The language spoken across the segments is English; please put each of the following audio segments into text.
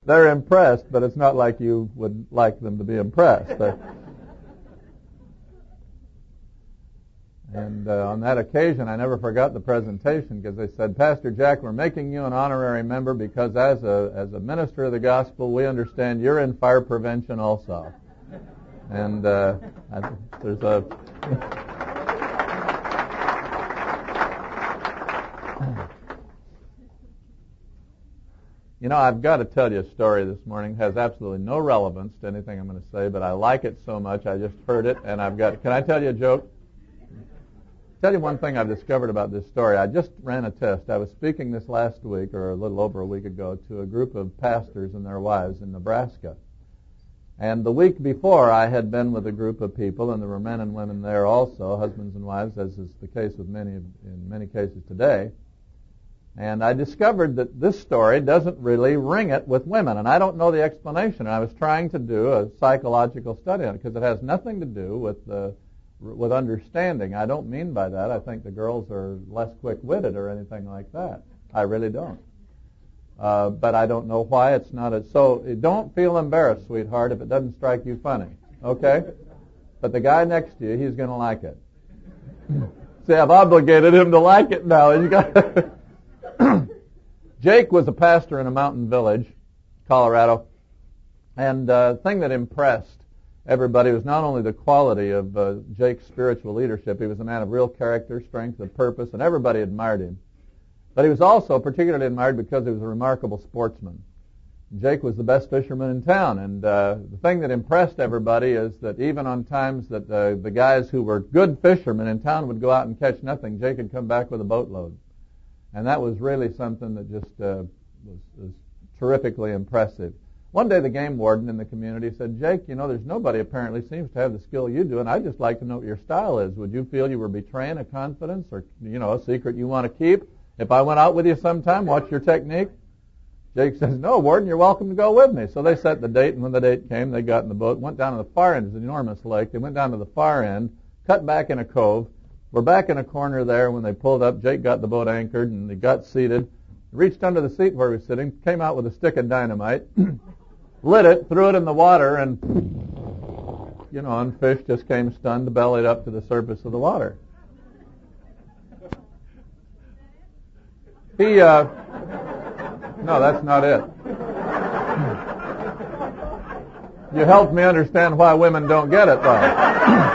they're impressed, but it's not like you would like them to be impressed. And on that occasion, I never forgot the presentation because they said, Pastor Jack, we're making you an honorary member because as a minister of the gospel, we understand you're in fire prevention also. And there's a... You know, I've got to tell you a story this morning. It has absolutely no relevance to anything I'm going to say, but I like it so much, I just heard it, and Can I tell you a joke? Tell you one thing I've discovered about this story. I just ran a test. I was speaking this last week, or a little over a week ago, to a group of pastors and their wives in Nebraska. And the week before, I had been with a group of people, and there were men and women there also, husbands and wives, as is the case with in many cases today. And I discovered that this story doesn't really ring it with women, and I don't know the explanation. I was trying to do a psychological study on it because it has nothing to do with understanding. I don't mean by that I think the girls are less quick-witted or anything like that. I really don't. But I don't know why it's not. So don't feel embarrassed, sweetheart, if it doesn't strike you funny. Okay? But the guy next to you, he's going to like it. See, I've obligated him to like it now. He's got Jake was a pastor in a mountain village, Colorado, and the thing that impressed everybody was not only the quality of Jake's spiritual leadership. He was a man of real character, strength of purpose, and everybody admired him. But he was also particularly admired because he was a remarkable sportsman. Jake was the best fisherman in town, and the thing that impressed everybody is that even on times that the guys who were good fishermen in town would go out and catch nothing, Jake would come back with a boatload. And that was really something that just was terrifically impressive. One day the game warden in the community said, Jake, you know, there's nobody apparently seems to have the skill you do, and I'd just like to know what your style is. Would you feel you were betraying a confidence or, you know, a secret you want to keep? If I went out with you sometime, what's your technique? Jake says, no, warden, you're welcome to go with me. So they set the date, and when the date came, they got in the boat, went down to the far end. It was an enormous lake. They went down to the far end, cut back in a cove. We're back in a corner there. When they pulled up, Jake got the boat anchored, and they got seated, reached under the seat where he was sitting, came out with a stick of dynamite, lit it, threw it in the water, and, you know, and fish just came stunned, bellied up to the surface of the water. No, that's not it. You helped me understand why women don't get it, though.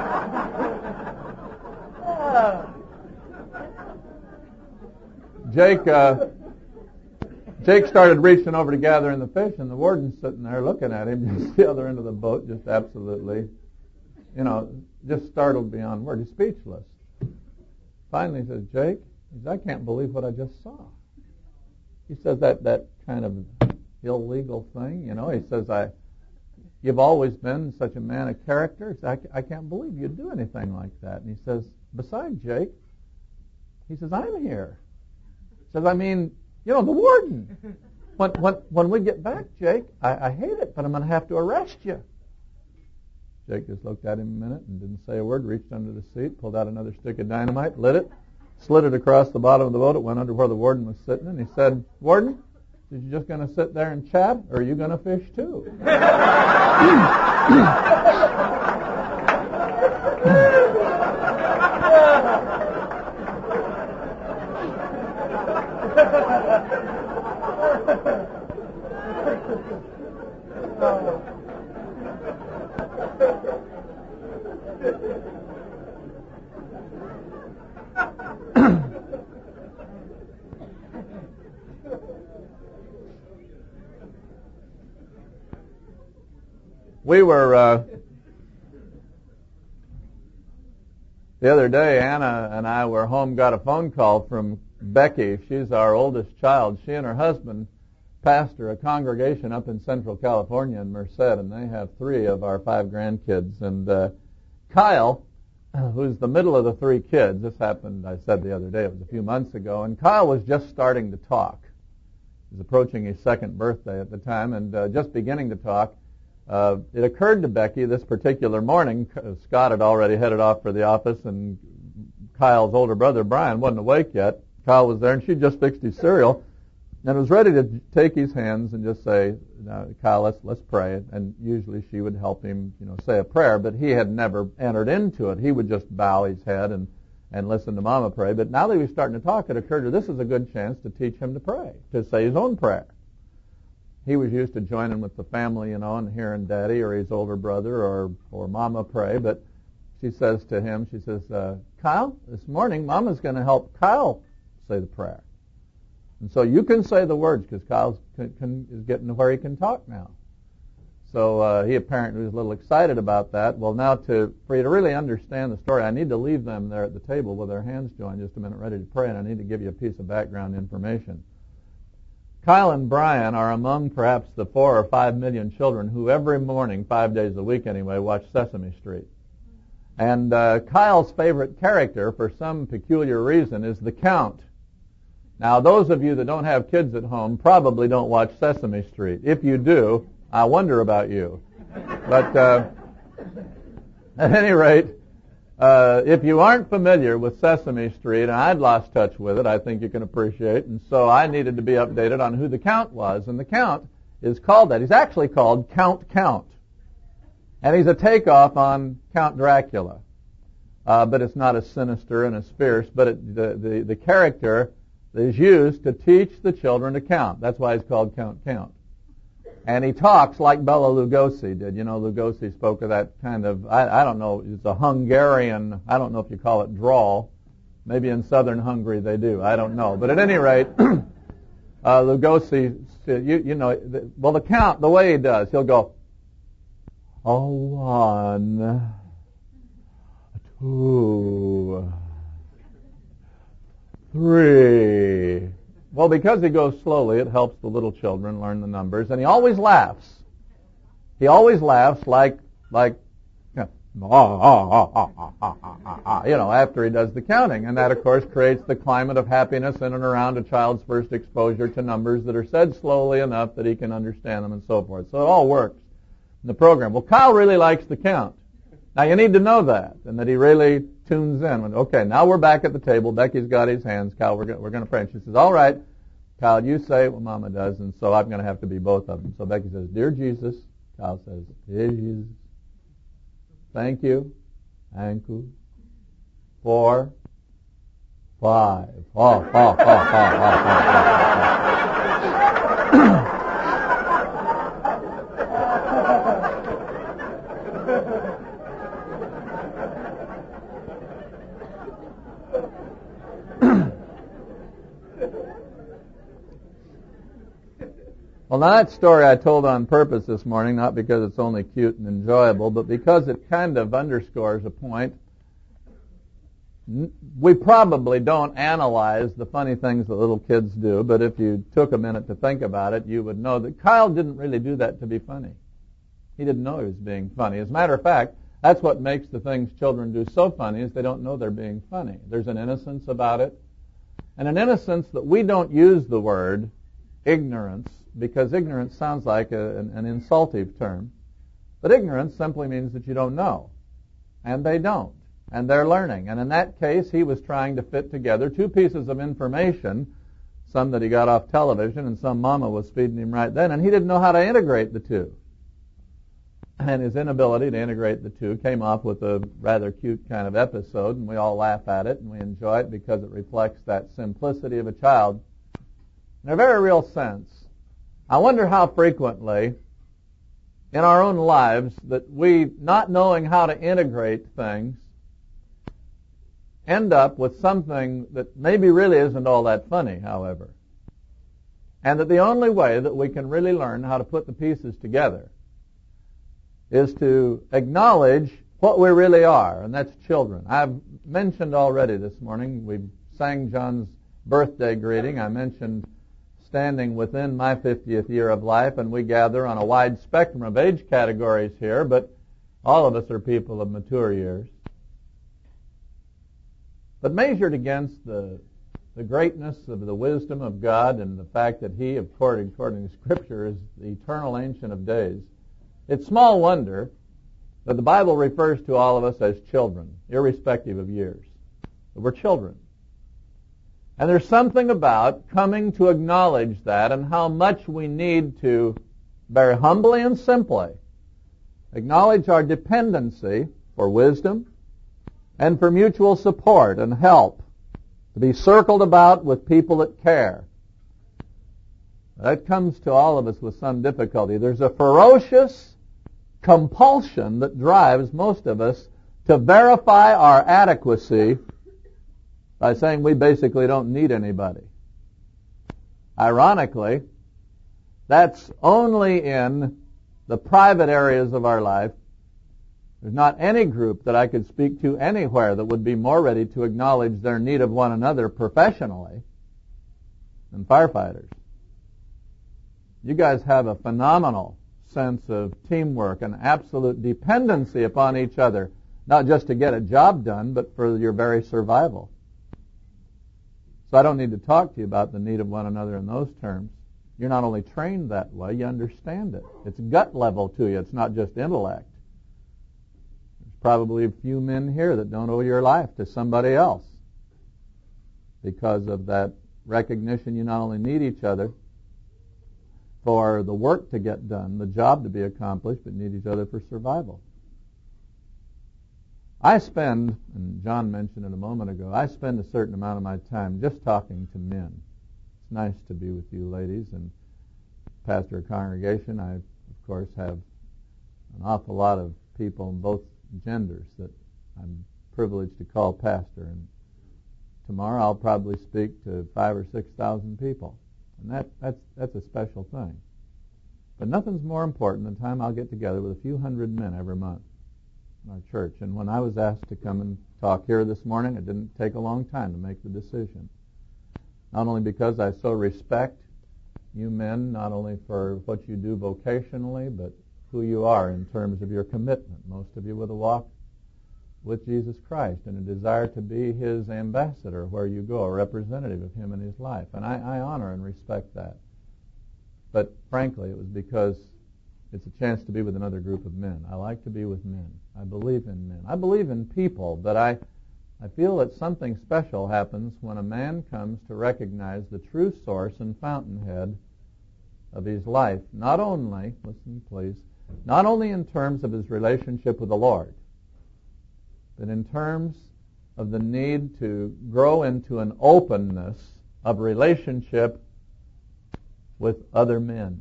Jake started reaching over to gather in the fish, and the warden's sitting there looking at him, just the other end of the boat, just absolutely, you know, just startled beyond word. He's speechless. Finally he says, Jake, he says, I can't believe what I just saw. He says that kind of illegal thing, you know. He says, you've always been such a man of character. He says, I can't believe you'd do anything like that. And he says, besides, Jake, he says, I'm here. He says, I mean, you know, the warden. When we get back, Jake, I hate it, but I'm going to have to arrest you. Jake just looked at him a minute and didn't say a word, reached under the seat, pulled out another stick of dynamite, lit it, slid it across the bottom of the boat. It went under where the warden was sitting, and he said, Warden, is you just going to sit there and chat, or are you going to fish too? We were, the other day, Anna and I were home, got a phone call from Becky. She's our oldest child. She and her husband pastor a congregation up in Central California in Merced, and they have 3 of our 5 grandkids. And Kyle, who's the middle of the 3 kids, this happened, I said the other day, it was a few months ago, and Kyle was just starting to talk. He was approaching his 2nd birthday at the time, and just beginning to talk. It occurred to Becky this particular morning, Scott had already headed off for the office, and Kyle's older brother, Brian, wasn't awake yet. Kyle was there, and she'd just fixed his cereal. and was ready to take his hands and just say, now, Kyle, let's pray. And usually she would help him, say a prayer, but he had never entered into it. He would just bow his head and listen to Mama pray. But now that he was starting to talk, it occurred to her, this is a good chance to teach him to pray, to say his own prayer. He was used to joining with the family, and hearing Daddy or his older brother or Mama pray. But she says to him, Kyle, this morning Mama's going to help Kyle say the prayer. And so you can say the words because Kyle is getting to where he can talk now. So he apparently was a little excited about that. Well, now for you to really understand the story, I need to leave them there at the table with their hands joined just a minute ready to pray, and I need to give you a piece of background information. Kyle and Brian are among perhaps the 4 or 5 million children who every morning, 5 days a week anyway, watch Sesame Street. And Kyle's favorite character, for some peculiar reason, is the Count. Now, those of you that don't have kids at home probably don't watch Sesame Street. If you do, I wonder about you. But at any rate, if you aren't familiar with Sesame Street, and I'd lost touch with it, I think you can appreciate, and so I needed to be updated on who the Count was. And the Count is called that. He's actually called Count. And he's a takeoff on Count Dracula. But it's not as sinister and as fierce, but the character is used to teach the children to count. That's why he's called Count. And he talks like Bela Lugosi did. Lugosi spoke of that kind of, I don't know, it's a Hungarian, I don't know if you call it drawl. Maybe in southern Hungary they do. I don't know. But at any rate, Lugosi, the Count, the way he does, he'll go, 1, 2, 3. Well, because he goes slowly, it helps the little children learn the numbers, and he always laughs. He always laughs like after he does the counting, and that, of course, creates the climate of happiness in and around a child's first exposure to numbers that are said slowly enough that he can understand them and so forth. So it all works in the program. Well, Kyle really likes the count. Now, you need to know that, and that he really tunes in. Okay, now we're back at the table. Becky's got his hands. Kyle, we're going to pray. And she says, all right, Kyle, you say what Mama does, and so I'm going to have to be both of them. So Becky says, Dear Jesus. Kyle says, Dear Jesus. Thank you. Thank you. 4, 5. Well, now that story I told on purpose this morning, not because it's only cute and enjoyable, but because it kind of underscores a point. We probably don't analyze the funny things that little kids do, but if you took a minute to think about it, you would know that Kyle didn't really do that to be funny. He didn't know he was being funny. As a matter of fact, that's what makes the things children do so funny, is they don't know they're being funny. There's an innocence about it, and an innocence that we don't use the word ignorance, because ignorance sounds like an insultive term. But ignorance simply means that you don't know. And they don't. And they're learning. And in that case, he was trying to fit together 2 pieces of information, some that he got off television and some Mama was feeding him right then, and he didn't know how to integrate the 2. And his inability to integrate the 2 came off with a rather cute kind of episode, and we all laugh at it and we enjoy it because it reflects that simplicity of a child in a very real sense. I wonder how frequently in our own lives that we, not knowing how to integrate things, end up with something that maybe really isn't all that funny, however. And that the only way that we can really learn how to put the pieces together is to acknowledge what we really are, and that's children. I've mentioned already this morning, we sang John's birthday greeting. I mentioned standing within my 50th year of life, and we gather on a wide spectrum of age categories here, but all of us are people of mature years. But measured against the greatness of the wisdom of God and the fact that He, according to Scripture, is the eternal Ancient of Days, it's small wonder that the Bible refers to all of us as children, irrespective of years. We're children. And there's something about coming to acknowledge that and how much we need to, very humbly and simply, acknowledge our dependency for wisdom and for mutual support and help, to be circled about with people that care. That comes to all of us with some difficulty. There's a ferocious compulsion that drives most of us to verify our adequacy by saying we basically don't need anybody. Ironically, that's only in the private areas of our life. There's not any group that I could speak to anywhere that would be more ready to acknowledge their need of one another professionally than firefighters. You guys have a phenomenal sense of teamwork and absolute dependency upon each other, not just to get a job done, but for your very survival. So I don't need to talk to you about the need of one another in those terms. You're not only trained that way, you understand it. It's gut level to you. It's not just intellect. There's probably a few men here that don't owe your life to somebody else because of that recognition you not only need each other for the work to get done, the job to be accomplished, but need each other for survival. I spend, and John mentioned it a moment ago, I spend a certain amount of my time just talking to men. It's nice to be with you ladies and pastor a congregation. I, of course, have an awful lot of people in both genders that I'm privileged to call pastor. And tomorrow I'll probably speak to 5,000 or 6,000 people. And that's a special thing. But nothing's more important than the time I'll get together with a few hundred men every month in our church. And when I was asked to come and talk here this morning, it didn't take a long time to make the decision. Not only because I so respect you men, not only for what you do vocationally, but who you are in terms of your commitment, most of you with a walk with Jesus Christ and a desire to be His ambassador where you go, a representative of Him in His life. And I honor and respect that. But frankly, it was because it's a chance to be with another group of men. I like to be with men. I believe in men. I believe in people, but I feel that something special happens when a man comes to recognize the true source and fountainhead of his life. Not only, listen please, not only in terms of his relationship with the Lord, but in terms of the need to grow into an openness of relationship with other men.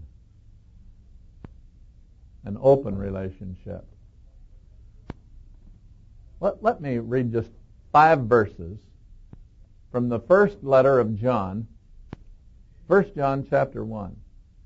An open relationship. Let me read just 5 verses from the first letter of John, 1 John chapter 1.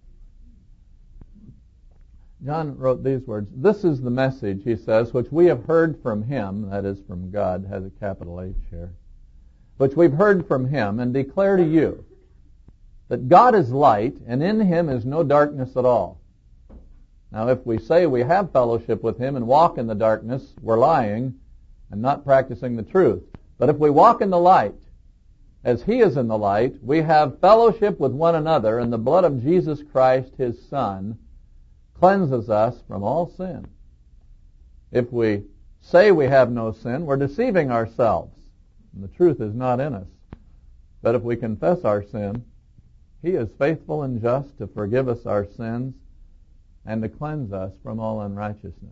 John wrote these words, "This is the message," he says, "which we have heard from Him," that is from God, has a capital H here, "which we've heard from Him and declare to you, that God is light, and in Him is no darkness at all. Now if we say we have fellowship with Him and walk in the darkness, we're lying and not practicing the truth. But if we walk in the light, as He is in the light, we have fellowship with one another, and the blood of Jesus Christ, His Son, cleanses us from all sin. If we say we have no sin, we're deceiving ourselves, and the truth is not in us. But if we confess our sin, He is faithful and just to forgive us our sins and to cleanse us from all unrighteousness."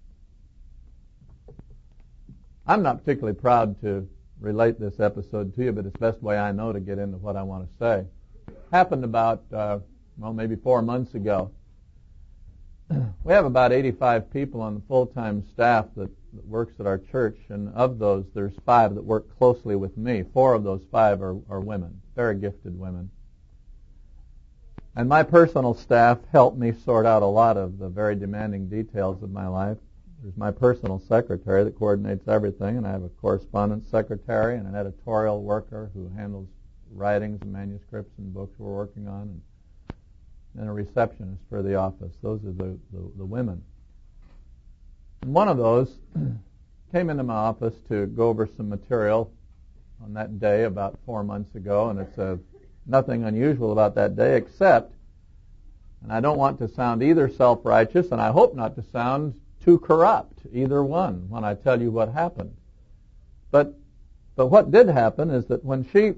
I'm not particularly proud to relate this episode to you, but it's the best way I know to get into what I want to say. Happened about, maybe 4 months ago. We have about 85 people on the full-time staff that works at our church, and of those, there's 5 that work closely with me. 4 of those 5 are women, very gifted women. And my personal staff helped me sort out a lot of the very demanding details of my life. There's my personal secretary that coordinates everything, and I have a correspondence secretary and an editorial worker who handles writings and manuscripts and books we're working on, and a receptionist for the office. Those are the women. And one of those came into my office to go over some material on that day about 4 months ago, and it's nothing unusual about that day except, and I don't want to sound either self-righteous, and I hope not to sound too corrupt, either one, when I tell you what happened. But what did happen is that when she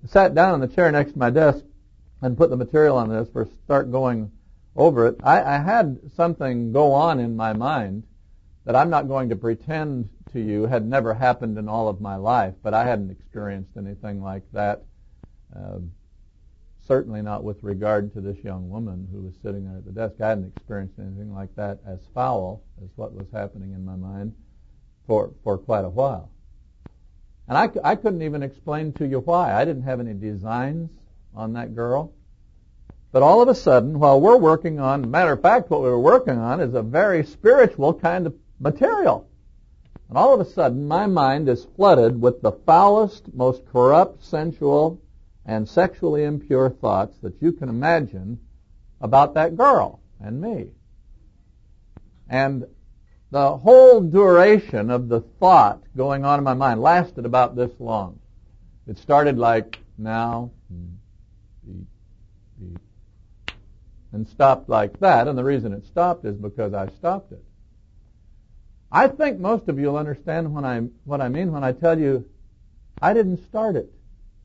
sat down in the chair next to my desk and put the material on this for start going over it, I had something go on in my mind that I'm not going to pretend to you had never happened in all of my life, but I hadn't experienced anything like that, certainly not with regard to this young woman who was sitting there at the desk. I hadn't experienced anything like that as foul as what was happening in my mind for quite a while. And I couldn't even explain to you why. I didn't have any designs on that girl. But all of a sudden, while we're working on, matter of fact, what we were working on is a very spiritual kind of material. And all of a sudden, my mind is flooded with the foulest, most corrupt, sensual, and sexually impure thoughts that you can imagine about that girl and me. And the whole duration of the thought going on in my mind lasted about this long. It started like, now, beep, beep, and stopped like that. And the reason it stopped is because I stopped it. I think most of you will understand what I mean when I tell you I didn't start it.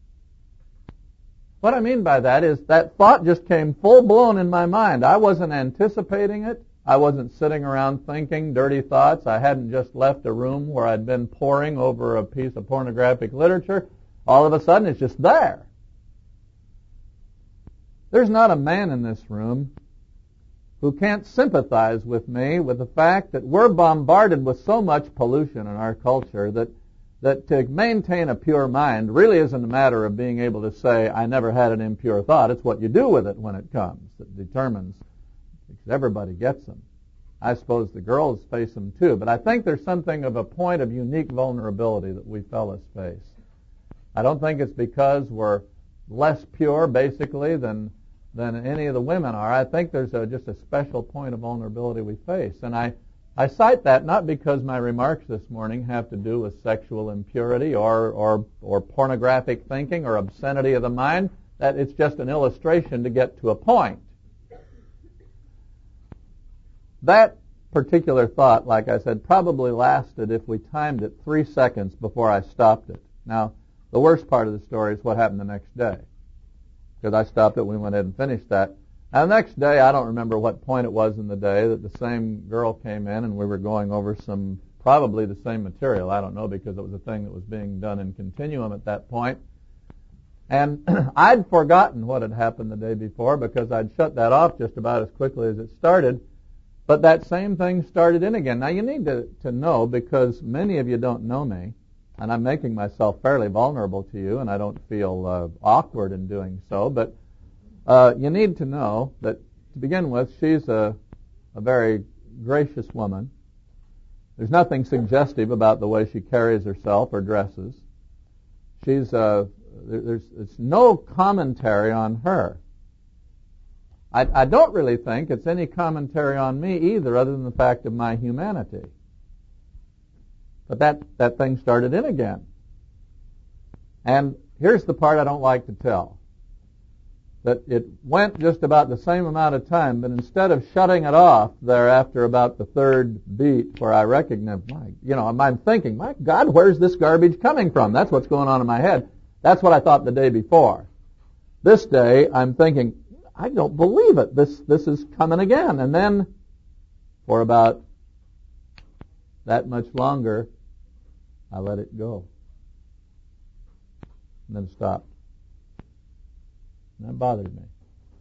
What I mean by that is that thought just came full-blown in my mind. I wasn't anticipating it. I wasn't sitting around thinking dirty thoughts. I hadn't just left a room where I'd been poring over a piece of pornographic literature. All of a sudden, it's just there. There's not a man in this room who can't sympathize with me with the fact that we're bombarded with so much pollution in our culture that to maintain a pure mind really isn't a matter of being able to say, I never had an impure thought. It's what you do with it when it comes that determines, because everybody gets them. I suppose the girls face them too, but I think there's something of a point of unique vulnerability that we fellas face. I don't think it's because we're less pure, basically, than any of the women are. I think there's just a special point of vulnerability we face. And I cite that not because my remarks this morning have to do with sexual impurity or pornographic thinking or obscenity of the mind. That it's just an illustration to get to a point. That particular thought, like I said, probably lasted, if we timed it, 3 seconds before I stopped it. Now, the worst part of the story is what happened the next day. Because I stopped it, we went ahead and finished that. Now, the next day, I don't remember what point it was in the day, that the same girl came in and we were going over probably the same material. I don't know, because it was a thing that was being done in continuum at that point. And I'd forgotten what had happened the day before because I'd shut that off just about as quickly as it started. But that same thing started in again. Now, you need to know, because many of you don't know me, and I'm making myself fairly vulnerable to you, and I don't feel awkward in doing so, but you need to know that, to begin with, she's a very gracious woman. There's nothing suggestive about the way she carries herself or dresses. There's no commentary on her. I don't really think it's any commentary on me either, other than the fact of my humanity. But that thing started in again. And here's the part I don't like to tell. That it went just about the same amount of time, but instead of shutting it off there after about the third beat where I recognized, I'm thinking, my God, where's this garbage coming from? That's what's going on in my head. That's what I thought the day before. This day, I'm thinking, I don't believe it. This is coming again. And then, for about that much longer, I let it go. And then stopped. And that bothered me.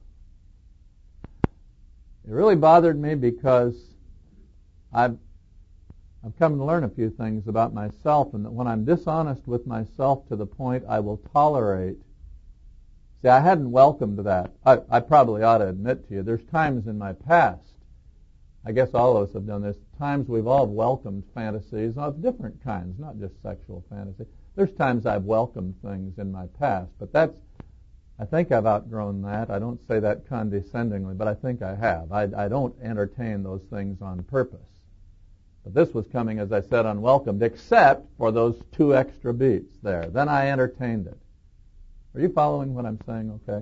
It really bothered me because I've come to learn a few things about myself, and that when I'm dishonest with myself to the point I will tolerate. See, I hadn't welcomed that. I probably ought to admit to you, there's times in my past, I guess all of us have done this, times we've all welcomed fantasies of different kinds, not just sexual fantasy. There's times I've welcomed things in my past, but I think I've outgrown that. I don't say that condescendingly, but I think I have. I don't entertain those things on purpose. But this was coming, as I said, unwelcomed, except for those 2 extra beats there. Then I entertained it. Are you following what I'm saying? Okay.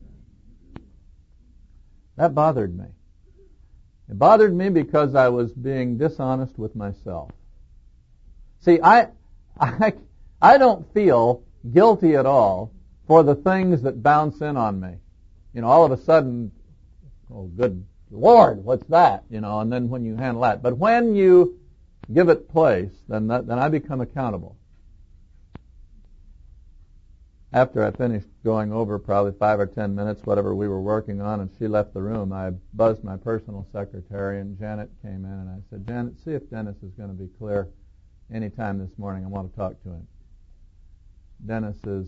That bothered me. It bothered me because I was being dishonest with myself. See, I don't feel guilty at all for the things that bounce in on me. All of a sudden, oh, good Lord, what's that? And then when you handle that. But when you give it place, then I become accountable. After I finished going over probably 5 or 10 minutes, whatever we were working on, and she left the room, I buzzed my personal secretary, and Janet came in, and I said, Janet, see if Dennis is going to be clear any time this morning. I want to talk to him. Dennis is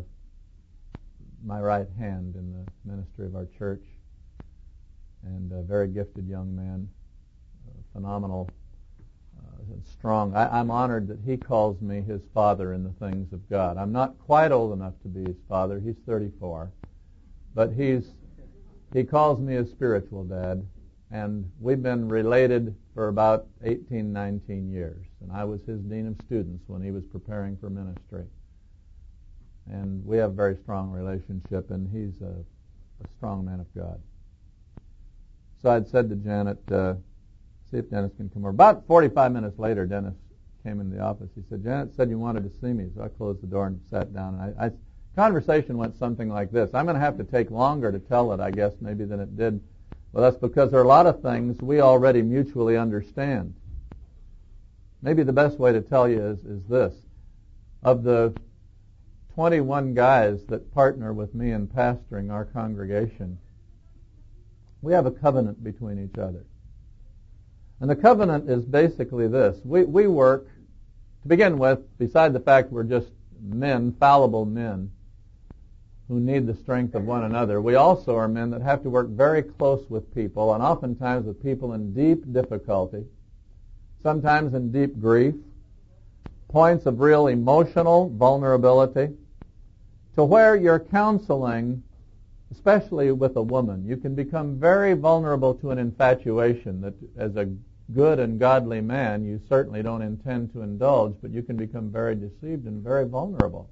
my right hand in the ministry of our church, and a very gifted young man, phenomenal, strong. I'm honored that he calls me his father in the things of God. I'm not quite old enough to be his father. He's 34. But he calls me his spiritual dad, and we've been related for about 18, 19 years. And I was his dean of students when he was preparing for ministry. And we have a very strong relationship, and he's a strong man of God. So I'd said to Janet, see if Dennis can come over. About 45 minutes later, Dennis came in the office. He said, Janet said you wanted to see me. So I closed the door and sat down. And conversation went something like this. I'm going to have to take longer to tell it, I guess, maybe than it did. Well, that's because there are a lot of things we already mutually understand. Maybe the best way to tell you is this. Of the 21 guys that partner with me in pastoring our congregation, we have a covenant between each other. And the covenant is basically this. We work, to begin with, beside the fact we're just men, fallible men, who need the strength of one another, we also are men that have to work very close with people, and oftentimes with people in deep difficulty, sometimes in deep grief, points of real emotional vulnerability, to where you're counseling, especially with a woman, you can become very vulnerable to an infatuation that as a good and godly man you certainly don't intend to indulge, but you can become very deceived and very vulnerable.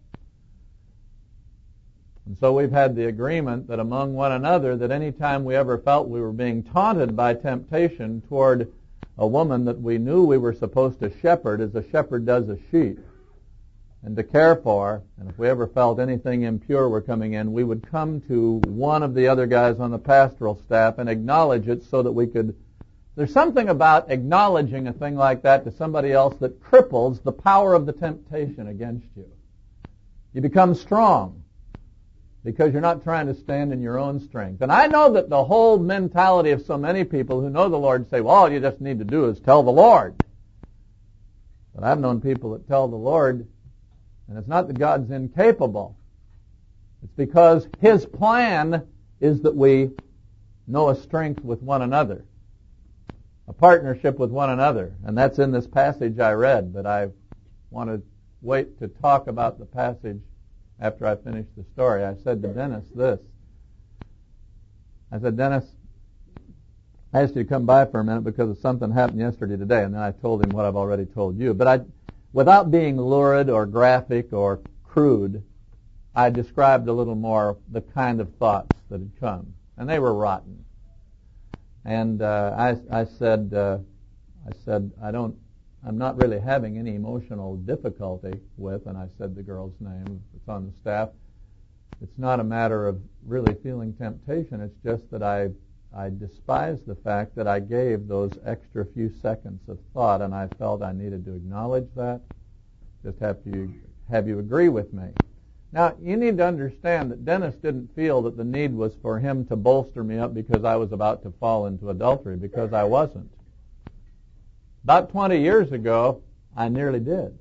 And so we've had the agreement that among one another that any time we ever felt we were being taunted by temptation toward a woman that we knew we were supposed to shepherd as a shepherd does a sheep, and to care for, and if we ever felt anything impure were coming in, we would come to one of the other guys on the pastoral staff and acknowledge it so that we could. There's something about acknowledging a thing like that to somebody else that cripples the power of the temptation against you. You become strong because you're not trying to stand in your own strength. And I know that the whole mentality of so many people who know the Lord say, well, all you just need to do is tell the Lord. But I've known people that tell the Lord, and it's not that God's incapable. It's because His plan is that we know a strength with one another, a partnership with one another. And that's in this passage I read, but I want to wait to talk about the passage after I finish the story. I said to Dennis this. I said, Dennis, I asked you to come by for a minute because of something happened yesterday today, and then I told him what I've already told you. But without being lurid or graphic or crude, I described a little more the kind of thoughts that had come, and they were rotten. And I said, I'm not really having any emotional difficulty with, and I said the girl's name, it's on the staff. It's not a matter of really feeling temptation. It's just that I despise the fact that I gave those extra few seconds of thought, and I felt I needed to acknowledge that. Just have you agree with me. Now, you need to understand that Dennis didn't feel that the need was for him to bolster me up because I was about to fall into adultery, because I wasn't. About 20 years ago, I nearly did.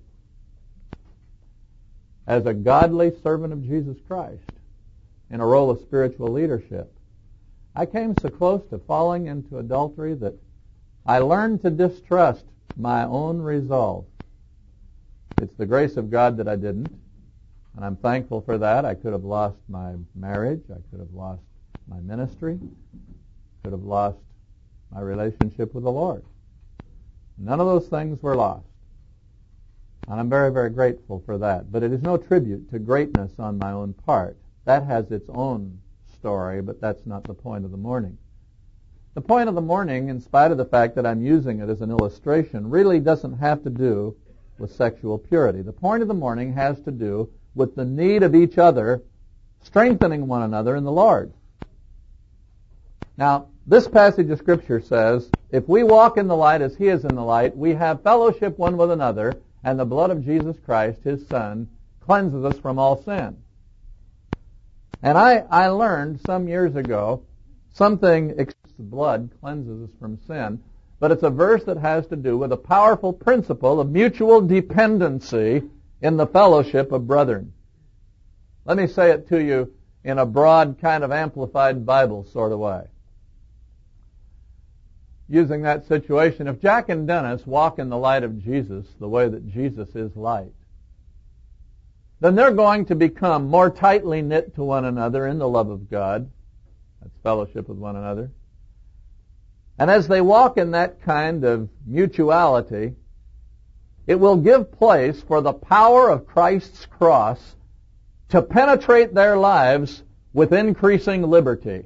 As a godly servant of Jesus Christ, in a role of spiritual leadership, I came so close to falling into adultery that I learned to distrust my own resolve. It's the grace of God that I didn't, and I'm thankful for that. I could have lost my marriage. I could have lost my ministry. Could have lost my relationship with the Lord. None of those things were lost. And I'm very, very grateful for that. But it is no tribute to greatness on my own part. That has its own story, but that's not the point of the morning. The point of the morning, in spite of the fact that I'm using it as an illustration, really doesn't have to do with sexual purity. The point of the morning has to do with the need of each other strengthening one another in the Lord. Now, this passage of Scripture says, if we walk in the light as He is in the light, we have fellowship one with another, and the blood of Jesus Christ, His Son, cleanses us from all sin. And I learned some years ago something, blood cleanses us from sin, but it's a verse that has to do with a powerful principle of mutual dependency in the fellowship of brethren. Let me say it to you in a broad kind of amplified Bible sort of way. Using that situation, if Jack and Dennis walk in the light of Jesus the way that Jesus is light, then they're going to become more tightly knit to one another in the love of God. That's fellowship with one another. And as they walk in that kind of mutuality, it will give place for the power of Christ's cross to penetrate their lives with increasing liberty.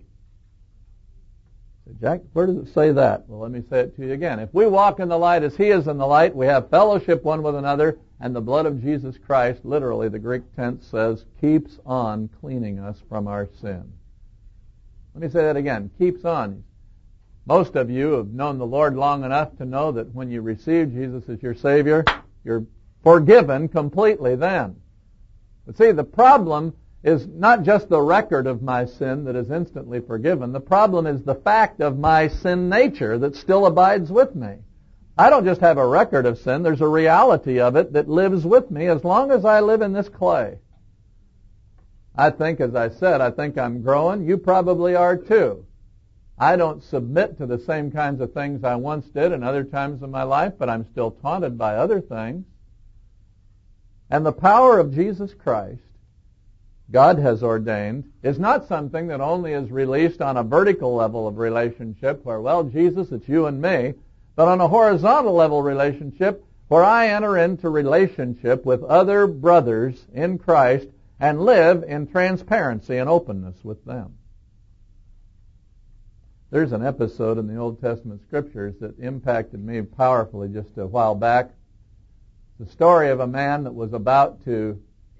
Jack, where does it say that? Well, let me say it to you again. If we walk in the light as He is in the light, we have fellowship one with another, and the blood of Jesus Christ, literally the Greek tense says, keeps on cleaning us from our sin. Let me say that again. Keeps on. Most of you have known the Lord long enough to know that when you receive Jesus as your Savior, you're forgiven completely then. But see, the problem is not just the record of my sin that is instantly forgiven. The problem is the fact of my sin nature that still abides with me. I don't just have a record of sin. There's a reality of it that lives with me as long as I live in this clay. I think, as I said, I think I'm growing. You probably are too. I don't submit to the same kinds of things I once did in other times of my life, but I'm still taunted by other things. And the power of Jesus Christ, God has ordained, is not something that only is released on a vertical level of relationship where, well, Jesus, it's you and me, but on a horizontal level relationship where I enter into relationship with other brothers in Christ and live in transparency and openness with them. There's an episode in the Old Testament Scriptures that impacted me powerfully just a while back. The story of a man that was about to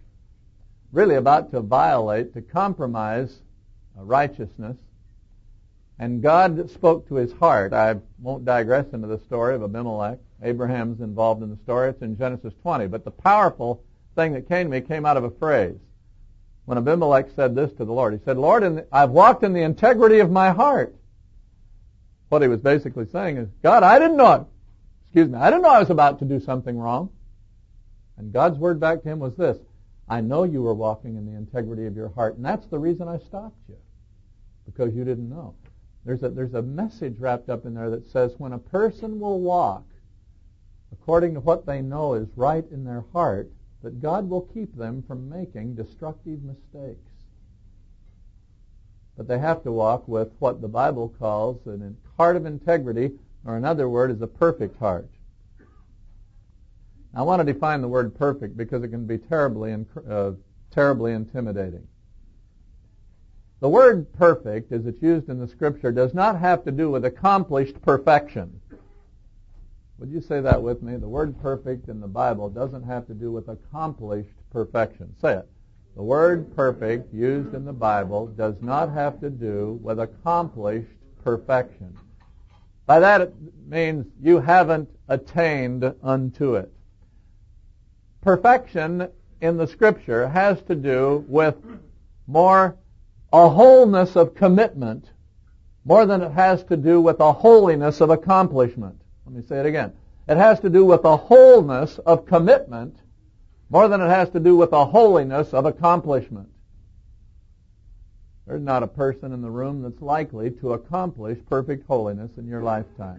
violate, to compromise righteousness. And God spoke to his heart. I won't digress into the story of Abimelech. Abraham's involved in the story. It's in Genesis 20. But the powerful thing that came to me came out of a phrase. When Abimelech said this to the Lord, he said, Lord, I've walked in the integrity of my heart. What he was basically saying is, God, I didn't know I was about to do something wrong. And God's word back to him was this, I know you were walking in the integrity of your heart, and that's the reason I stopped you, because you didn't know. There's a message wrapped up in there that says when a person will walk according to what they know is right in their heart, that God will keep them from making destructive mistakes. But they have to walk with what the Bible calls a heart of integrity, or another word is a perfect heart. I want to define the word perfect because it can be terribly intimidating. The word perfect, as it's used in the Scripture, does not have to do with accomplished perfection. Would you say that with me? The word perfect in the Bible doesn't have to do with accomplished perfection. Say it. The word perfect used in the Bible does not have to do with accomplished perfection. By that it means you haven't attained unto it. Perfection in the Scripture has to do with more a wholeness of commitment more than it has to do with a holiness of accomplishment. Let me say it again. It has to do with a wholeness of commitment more than it has to do with a holiness of accomplishment. There's not a person in the room that's likely to accomplish perfect holiness in your lifetime.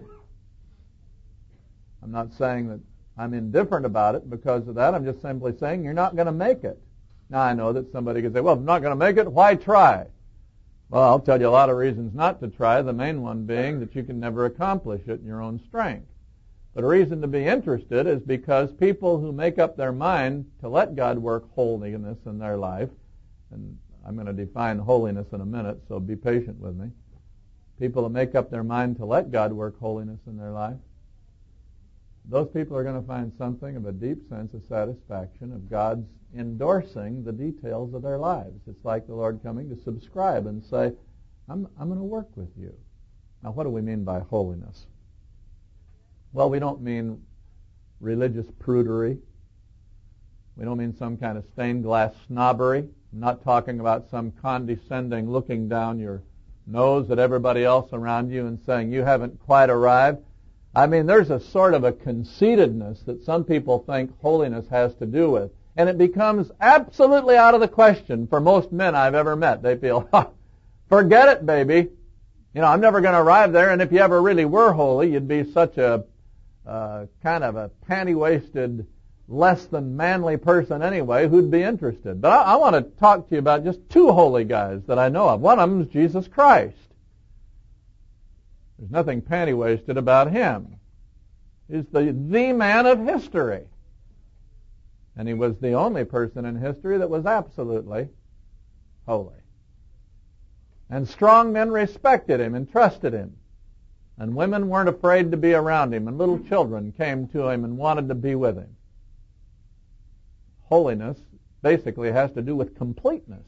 I'm not saying that I'm indifferent about it because of that. I'm just simply saying you're not going to make it. Now, I know that somebody could say, well, if I'm not going to make it, why try? Well, I'll tell you a lot of reasons not to try, the main one being that you can never accomplish it in your own strength. But a reason to be interested is because people who make up their mind to let God work holiness in their life, and I'm going to define holiness in a minute, so be patient with me. People that make up their mind to let God work holiness in their life, those people are going to find something of a deep sense of satisfaction of God's endorsing the details of their lives. It's like the Lord coming to subscribe and say, I'm going to work with you. Now, what do we mean by holiness? Well, we don't mean religious prudery. We don't mean some kind of stained glass snobbery. I'm not talking about some condescending looking down your nose at everybody else around you and saying, you haven't quite arrived. I mean, there's a sort of a conceitedness that some people think holiness has to do with. And it becomes absolutely out of the question for most men I've ever met. They feel, forget it, baby. You know, I'm never going to arrive there, and if you ever really were holy, you'd be such a kind of a panty-waisted, less than manly person anyway who'd be interested. But I want to talk to you about just two holy guys that I know of. One of them is Jesus Christ. There's nothing panty-waisted about him. He's the man of history. And he was the only person in history that was absolutely holy. And strong men respected him and trusted him. And women weren't afraid to be around him. And little children came to him and wanted to be with him. Holiness basically has to do with completeness.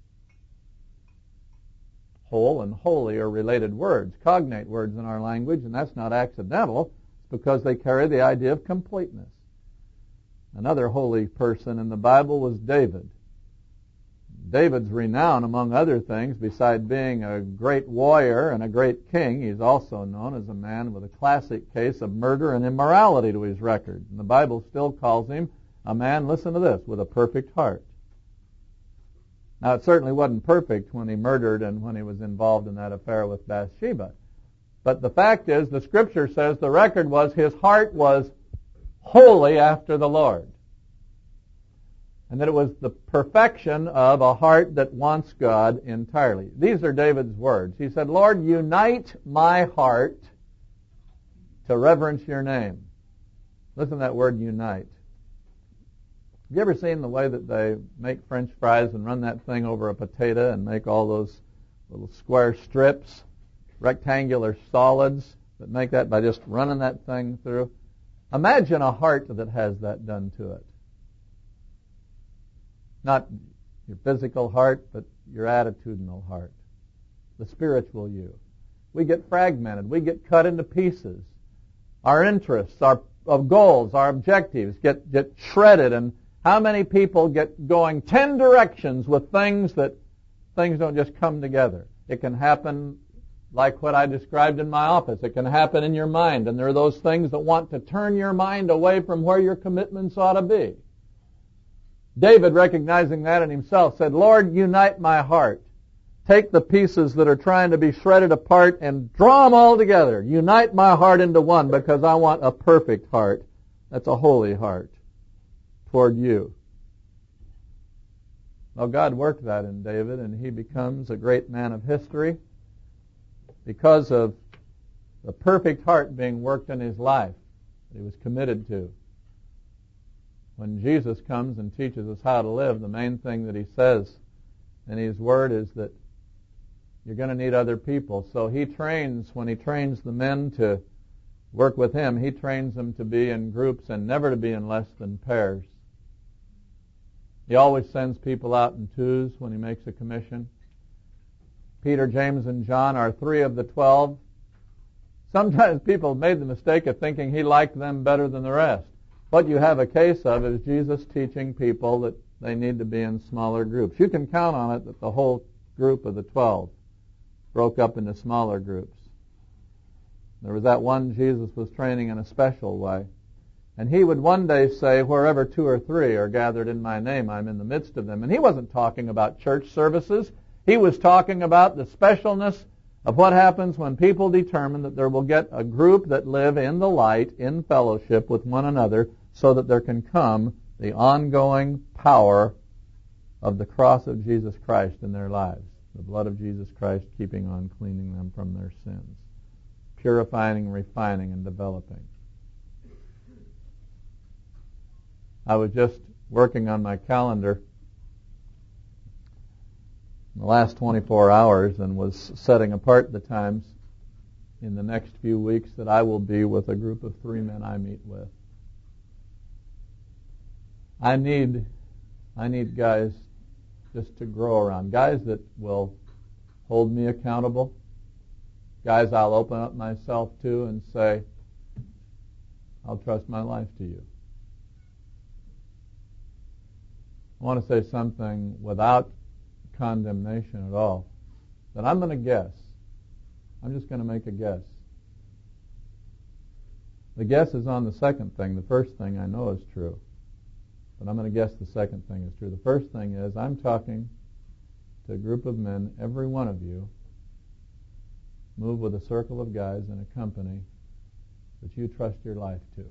Whole and holy are related words, cognate words in our language, and that's not accidental. It's because they carry the idea of completeness. Another holy person in the Bible was David. David's renown, among other things, beside being a great warrior and a great king, he's also known as a man with a classic case of murder and immorality to his record. And the Bible still calls him a man, listen to this, with a perfect heart. Now, it certainly wasn't perfect when he murdered and when he was involved in that affair with Bathsheba. But the fact is, the Scripture says the record was his heart was wholly after the Lord. And that it was the perfection of a heart that wants God entirely. These are David's words. He said, Lord, unite my heart to reverence your name. Listen to that word, unite. Have you ever seen the way that they make French fries and run that thing over a potato and make all those little square strips, rectangular solids that make that by just running that thing through? Imagine a heart that has that done to it. Not your physical heart, but your attitudinal heart, the spiritual you. We get fragmented. We get cut into pieces. Our interests, our goals, our objectives get shredded. And how many people get going 10 directions with things don't just come together? It can happen like what I described in my office. It can happen in your mind. And there are those things that want to turn your mind away from where your commitments ought to be. David, recognizing that in himself, said, Lord, unite my heart. Take the pieces that are trying to be shredded apart and draw them all together. Unite my heart into one because I want a perfect heart. That's a holy heart toward you. Well, God worked that in David, and he becomes a great man of history because of the perfect heart being worked in his life that he was committed to. When Jesus comes and teaches us how to live, the main thing that he says in his word is that you're going to need other people. So when he trains the men to work with him, he trains them to be in groups and never to be in less than pairs. He always sends people out in twos when he makes a commission. Peter, James, and John are 3 of the 12. Sometimes people have made the mistake of thinking he liked them better than the rest. What you have a case of is Jesus teaching people that they need to be in smaller groups. You can count on it that the whole group of the 12 broke up into smaller groups. There was that one Jesus was training in a special way. And he would one day say, wherever 2 or 3 are gathered in my name, I'm in the midst of them. And he wasn't talking about church services. He was talking about the specialness of what happens when people determine that there will get a group that live in the light, in fellowship with one another, so that there can come the ongoing power of the cross of Jesus Christ in their lives, the blood of Jesus Christ keeping on cleaning them from their sins, purifying, refining, and developing. I was just working on my calendar in the last 24 hours and was setting apart the times in the next few weeks that I will be with a group of 3 men I meet with. I need guys just to grow around. Guys that will hold me accountable. Guys I'll open up myself to and say, I'll trust my life to you. I want to say something without condemnation at all. That I'm going to guess. I'm just going to make a guess. The guess is on the second thing. The first thing I know is true. But I'm going to guess the second thing is true. The first thing is I'm talking to a group of men, every one of you, move with a circle of guys in a company that you trust your life to.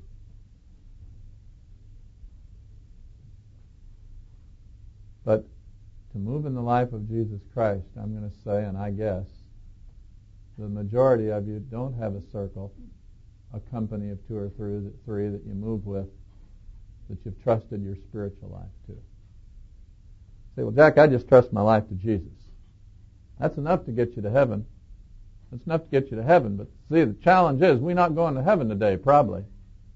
But to move in the life of Jesus Christ, I'm going to say, and I guess, the majority of you don't have a circle, a company of two or three that you move with, that you've trusted your spiritual life to. Say, well, Jack, I just trust my life to Jesus. That's enough to get you to heaven. That's enough to get you to heaven. But see, the challenge is we're not going to heaven today, probably.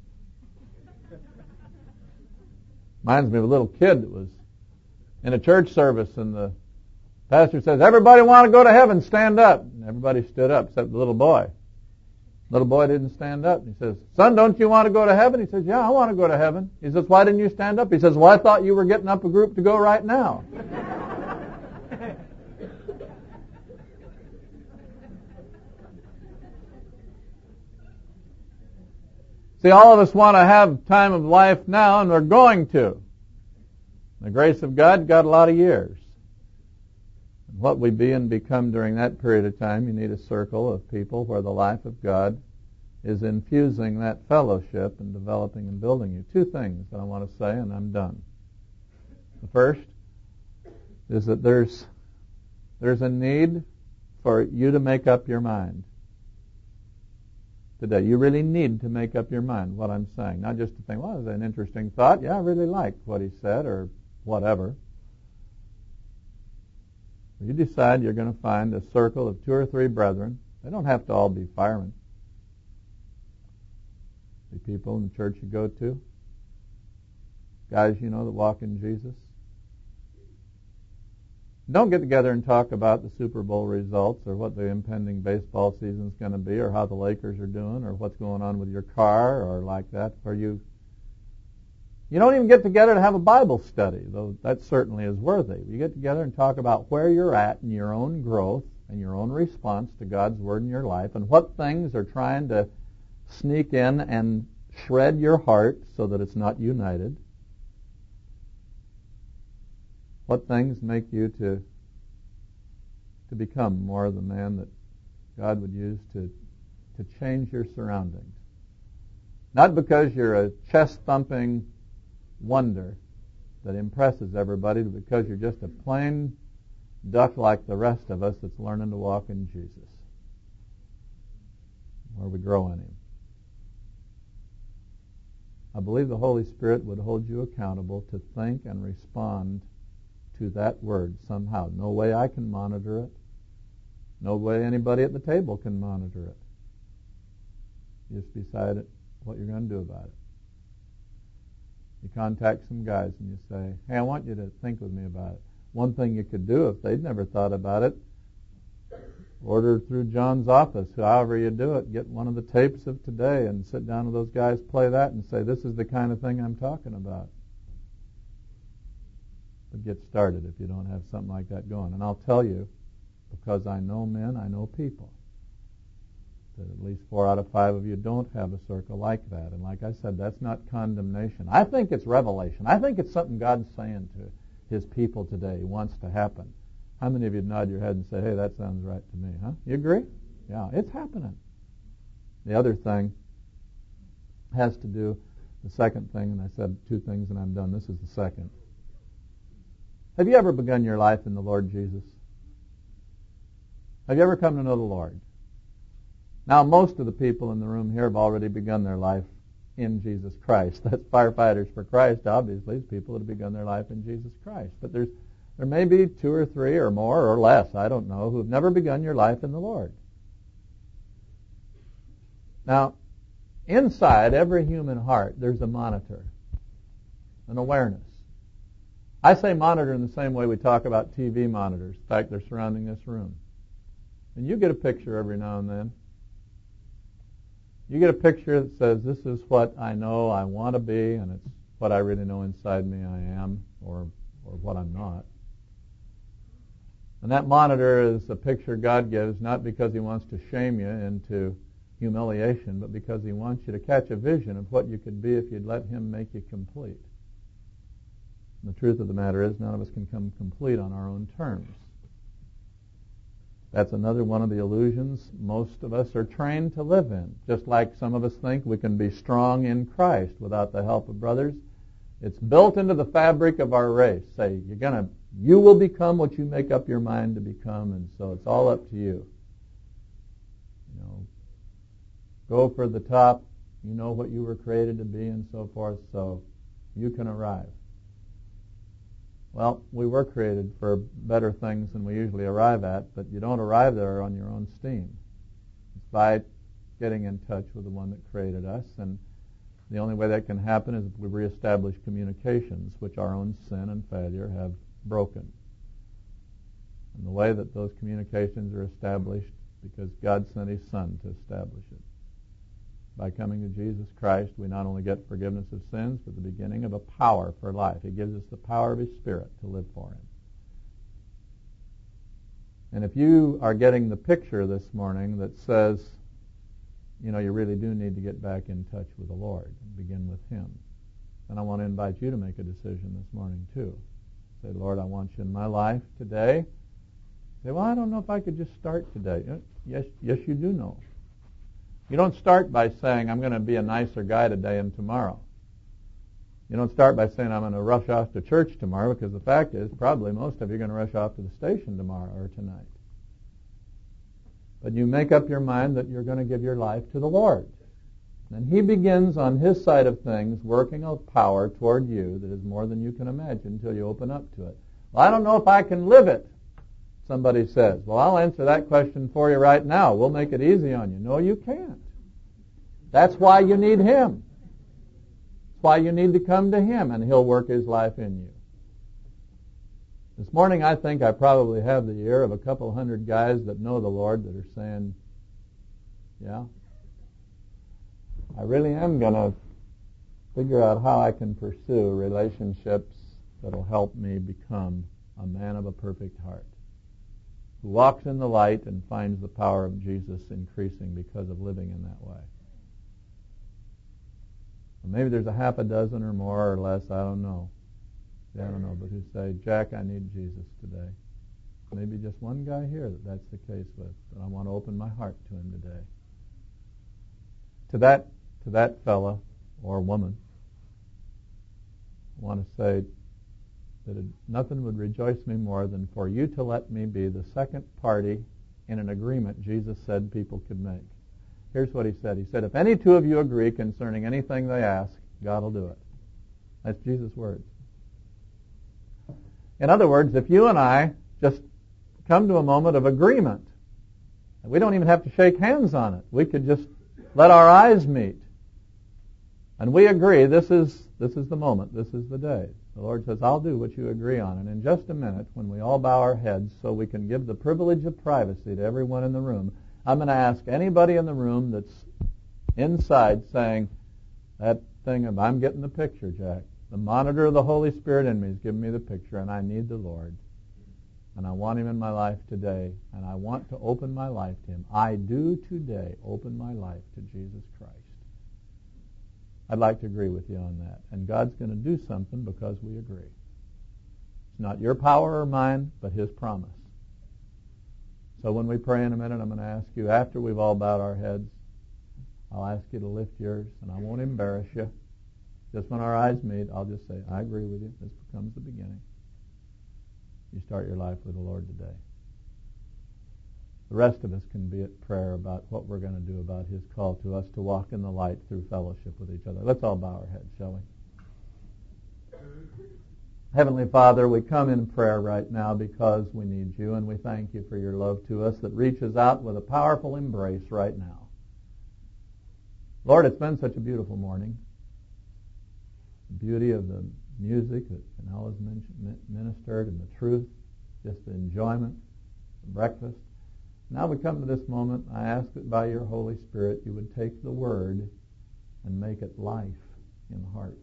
Reminds me of a little kid that was in a church service, and the pastor says, everybody want to go to heaven, stand up. And everybody stood up except the little boy. The little boy didn't stand up. He says, son, don't you want to go to heaven? He says, yeah, I want to go to heaven. He says, why didn't you stand up? He says, well, I thought you were getting up a group to go right now. See, all of us want to have time of life now, and we're going to. The grace of God got a lot of years. And what we be and become during that period of time, you need a circle of people where the life of God is infusing that fellowship and developing and building you. Two things that I want to say, and I'm done. The first is that there's a need for you to make up your mind today. You really need to make up your mind what I'm saying. Not just to think, well, that's an interesting thought. Yeah, I really liked what he said or whatever. You decide you're going to find a circle of two or three brethren. They don't have to all be firemen. Be people in the church you go to. Guys you know that walk in Jesus. Don't get together and talk about the Super Bowl results or what the impending baseball season is going to be or how the Lakers are doing or what's going on with your car or like that. For you don't even get together to have a Bible study, though that certainly is worthy. You get together and talk about where you're at in your own growth and your own response to God's Word in your life and what things are trying to sneak in and shred your heart so that it's not united. What things make you to become more the man that God would use to change your surroundings? Not because you're a chest-thumping wonder that impresses everybody, but because you're just a plain duck like the rest of us that's learning to walk in Jesus, where we grow in Him. I believe the Holy Spirit would hold you accountable to think and respond to that word somehow. No way I can monitor it. No way anybody at the table can monitor it. You just decide what you're going to do about it. You contact some guys and you say, hey, I want you to think with me about it. One thing you could do if they'd never thought about it, order through John's office, however you do it, get one of the tapes of today and sit down with those guys, play that and say, this is the kind of thing I'm talking about. But get started if you don't have something like that going. And I'll tell you, because I know men, I know people, that at least 4 out of 5 of you don't have a circle like that. And like I said, that's not condemnation. I think it's revelation. I think it's something God's saying to His people today wants to happen. How many of you nod your head and say, hey, that sounds right to me, huh? You agree? Yeah, it's happening. The other thing has to do, the second thing, and I said 2 things and I'm done. This is the second. Have you ever begun your life in the Lord Jesus? Have you ever come to know the Lord? Now, most of the people in the room here have already begun their life in Jesus Christ. That's firefighters for Christ, obviously. It's people that have begun their life in Jesus Christ. But there may be 2 or 3 or more or less, I don't know, who have never begun your life in the Lord. Now, inside every human heart, there's a monitor, an awareness. I say monitor in the same way we talk about TV monitors. In fact, they're surrounding this room. And you get a picture every now and then. You get a picture that says, this is what I know I want to be, and it's what I really know inside me I am, or what I'm not. And that monitor is a picture God gives, not because He wants to shame you into humiliation, but because He wants you to catch a vision of what you could be if you'd let Him make you complete. And the truth of the matter is, none of us can come complete on our own terms. That's another one of the illusions most of us are trained to live in. Just like some of us think we can be strong in Christ without the help of brothers. It's built into the fabric of our race. Say, you will become what you make up your mind to become, and so it's all up to you. Go for the top. You know what you were created to be, and so forth, so you can arrive. Well, we were created for better things than we usually arrive at, but you don't arrive there on your own steam. It's by getting in touch with the one that created us, and the only way that can happen is if we reestablish communications, which our own sin and failure have broken. And the way that those communications are established, because God sent His Son to establish it. By coming to Jesus Christ, we not only get forgiveness of sins, but the beginning of a power for life. He gives us the power of His Spirit to live for Him. And if you are getting the picture this morning that says, you really really do need to get back in touch with the Lord and begin with Him, then I want to invite you to make a decision this morning too. Say, Lord, I want you in my life today. Say, well, I don't know if I could just start today. Yes, you do know. You don't start by saying, I'm going to be a nicer guy today and tomorrow. You don't start by saying, I'm going to rush off to church tomorrow, because the fact is, probably most of you are going to rush off to the station tomorrow or tonight. But you make up your mind that you're going to give your life to the Lord. And He begins on His side of things, working a power toward you that is more than you can imagine until you open up to it. Well, I don't know if I can live it, somebody says. Well, I'll answer that question for you right now. We'll make it easy on you. No, you can't. That's why you need Him. That's why you need to come to Him, and He'll work His life in you. This morning, I think I probably have the ear of a couple hundred guys that know the Lord that are saying, yeah, I really am going to figure out how I can pursue relationships that will help me become a man of a perfect heart, who walks in the light and finds the power of Jesus increasing because of living in that way. Maybe there's a half a dozen or more or less, I don't know. I don't know, but who say, Jack, I need Jesus today. Maybe just one guy here that's the case with, but I want to open my heart to him today. To that fella or woman, I want to say that nothing would rejoice me more than for you to let me be the second party in an agreement Jesus said people could make. Here's what He said. He said, if any two of you agree concerning anything they ask, God will do it. That's Jesus' words. In other words, if you and I just come to a moment of agreement, and we don't even have to shake hands on it. We could just let our eyes meet. And we agree, this is the moment, this is the day. The Lord says, I'll do what you agree on. And in just a minute, when we all bow our heads so we can give the privilege of privacy to everyone in the room, I'm going to ask anybody in the room that's inside saying, that thing of, I'm getting the picture, Jack. The monitor of the Holy Spirit in me is giving me the picture, and I need the Lord. And I want Him in my life today, and I want to open my life to Him. I do today open my life to Jesus Christ. I'd like to agree with you on that. And God's going to do something because we agree. It's not your power or mine, but His promise. So when we pray in a minute, I'm going to ask you, after we've all bowed our heads, I'll ask you to lift yours, and I won't embarrass you. Just when our eyes meet, I'll just say, I agree with you. This becomes the beginning. You start your life with the Lord today. The rest of us can be at prayer about what we're going to do about His call to us to walk in the light through fellowship with each other. Let's all bow our heads, shall we? Heavenly Father, we come in prayer right now because we need You, and we thank You for Your love to us that reaches out with a powerful embrace right now. Lord, it's been such a beautiful morning. The beauty of the music that Janelle has ministered, and the truth, just the enjoyment, the breakfast. Now we come to this moment. I ask that by your Holy Spirit you would take the Word and make it life in hearts.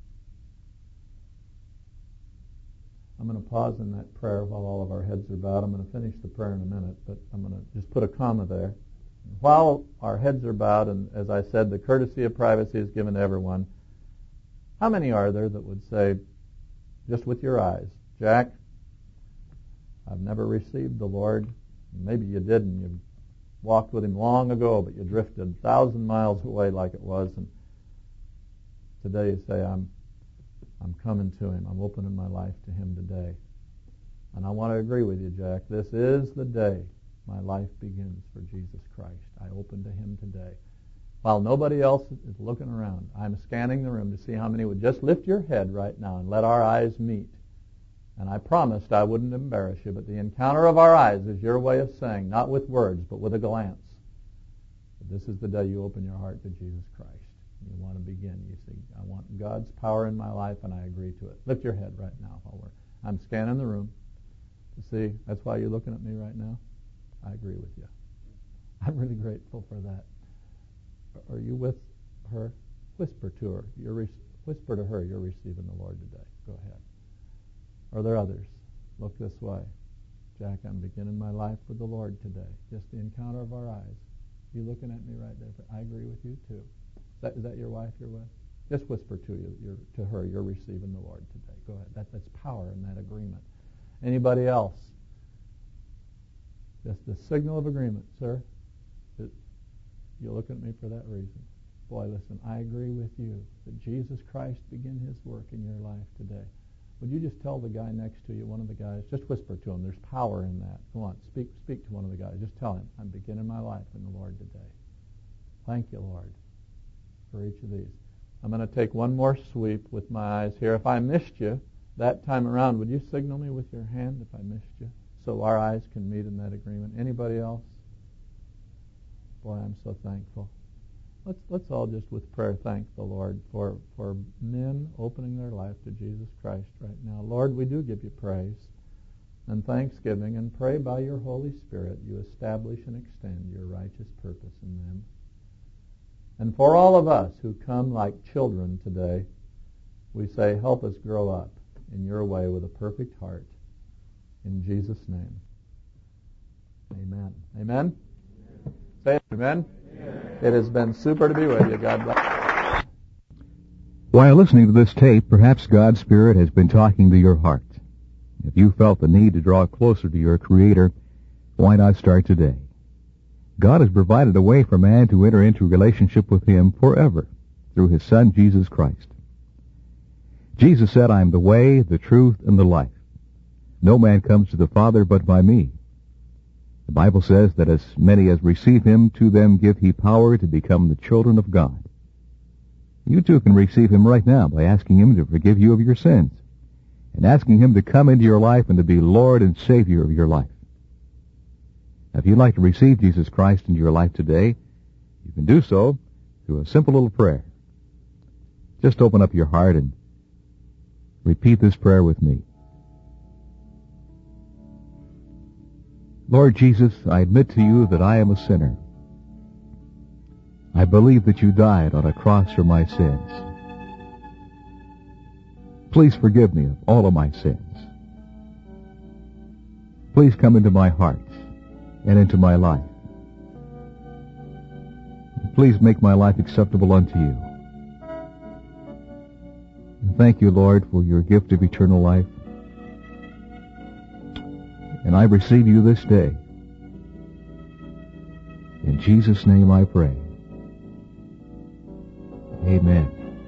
I'm going to pause in that prayer while all of our heads are bowed. I'm going to finish the prayer in a minute, but I'm going to just put a comma there. While our heads are bowed, and as I said, the courtesy of privacy is given to everyone, how many are there that would say, just with your eyes, Jack, I've never received the Lord. Maybe you didn't. You walked with Him long ago, but you drifted 1,000 miles away like it was, and today you say, I'm coming to Him. I'm opening my life to Him today. And I want to agree with you, Jack. This is the day my life begins for Jesus Christ. I open to Him today. While nobody else is looking around, I'm scanning the room to see how many would just lift your head right now and let our eyes meet. And I promised I wouldn't embarrass you, but the encounter of our eyes is your way of saying, not with words, but with a glance, that this is the day you open your heart to Jesus Christ. You want to begin. You say, I want God's power in my life, and I agree to it. Lift your head right now while I'm scanning the room to see. That's why you're looking at me right now. I agree with you. I'm really grateful for that. Are you with her? Whisper to her. Whisper to her, you're receiving the Lord today. Go ahead. Are there others? Look this way. Jack, I'm beginning my life with the Lord today. Just the encounter of our eyes. You looking at me right there? I agree with you too. Is that your wife you're with? Just whisper to her, you're receiving the Lord today. Go ahead. That's power in that agreement. Anybody else? Just the signal of agreement, sir. You're looking at me for that reason. Boy, listen, I agree with you that Jesus Christ begin His work in your life today. Would you just tell the guy next to you, one of the guys, just whisper to him. There's power in that. Go on, speak to one of the guys. Just tell him, I'm beginning my life in the Lord today. Thank you, Lord, for each of these. I'm going to take one more sweep with my eyes here. If I missed you that time around, would you signal me with your hand if I missed you, so our eyes can meet in that agreement? Anybody else? Boy, I'm so thankful. Let's all just with prayer thank the Lord for men opening their life to Jesus Christ right now. Lord, we do give you praise and thanksgiving, and pray by your Holy Spirit you establish and extend your righteous purpose in them. And for all of us who come like children today, we say, help us grow up in your way with a perfect heart. In Jesus' name. Amen. Amen? Say amen. Amen. It has been super to be with you. God bless. While listening to this tape, perhaps God's Spirit has been talking to your heart. If you felt the need to draw closer to your Creator, why not start today? God has provided a way for man to enter into a relationship with Him forever through His Son, Jesus Christ. Jesus said, I am the way, the truth, and the life. No man comes to the Father but by me. The Bible says that as many as receive Him, to them give He power to become the children of God. You too can receive Him right now by asking Him to forgive you of your sins and asking Him to come into your life and to be Lord and Savior of your life. Now, if you'd like to receive Jesus Christ into your life today, you can do so through a simple little prayer. Just open up your heart and repeat this prayer with me. Lord Jesus, I admit to you that I am a sinner. I believe that you died on a cross for my sins. Please forgive me of all of my sins. Please come into my heart and into my life. Please make my life acceptable unto you. And thank you, Lord, for your gift of eternal life. And I receive you this day. In Jesus' name I pray. Amen.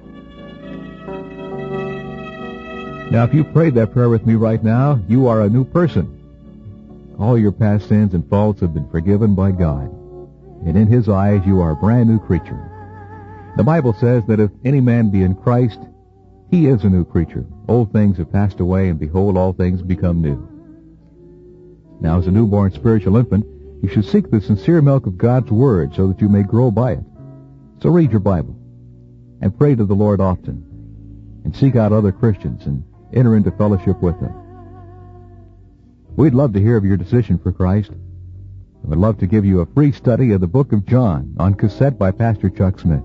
Now, if you prayed that prayer with me right now, you are a new person. All your past sins and faults have been forgiven by God. And in His eyes, you are a brand new creature. The Bible says that if any man be in Christ, he is a new creature. Old things have passed away, and behold, all things become new. Now, as a newborn spiritual infant, you should seek the sincere milk of God's Word so that you may grow by it. So read your Bible and pray to the Lord often. and seek out other Christians and enter into fellowship with them. We'd love to hear of your decision for Christ. We'd love to give you a free study of the book of John on cassette by Pastor Chuck Smith.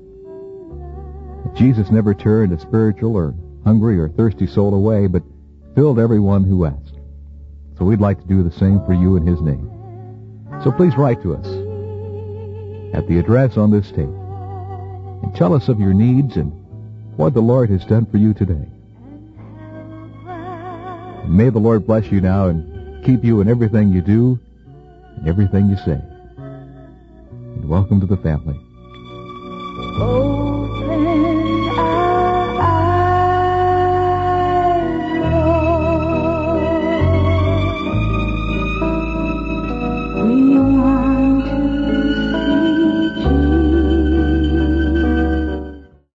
Jesus never turned a spiritual or hungry or thirsty soul away, but filled everyone who asked. So we'd like to do the same for you in His name. So please write to us at the address on this tape and tell us of your needs and what the Lord has done for you today. And may the Lord bless you now and keep you in everything you do and everything you say. And welcome to the family. Oh.